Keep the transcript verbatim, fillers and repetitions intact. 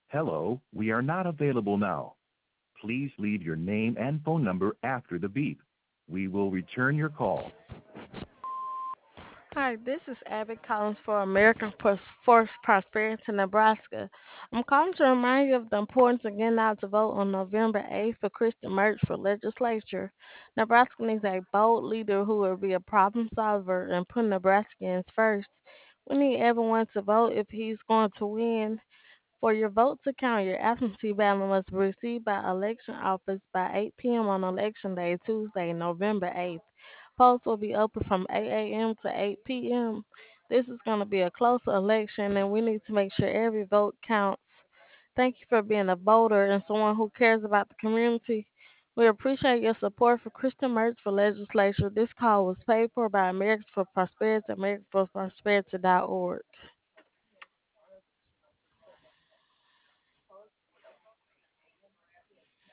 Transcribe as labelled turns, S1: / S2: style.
S1: Hello, we are not available now. Please leave your name and phone number after the beep. We will return your call.
S2: Hi, this is Abby Collins for American Pros- Force Prosperity, Nebraska. I'm calling to remind you of the importance of getting out to vote on November eighth for Kristen Mertz for legislature. Nebraska needs a bold leader who will be a problem solver and put Nebraskans first. We need everyone to vote if he's going to win. For your vote to count, your absentee ballot must be received by election office by eight p m on election day, Tuesday, November eighth. Polls will be open from eight a m to eight p m. This is going to be a close election, and we need to make sure every vote counts. Thank you for being a voter and someone who cares about the community. We appreciate your support for Christian Merch for legislature. This call was paid for by Americans for Prosperity, americans for prosperity dot org.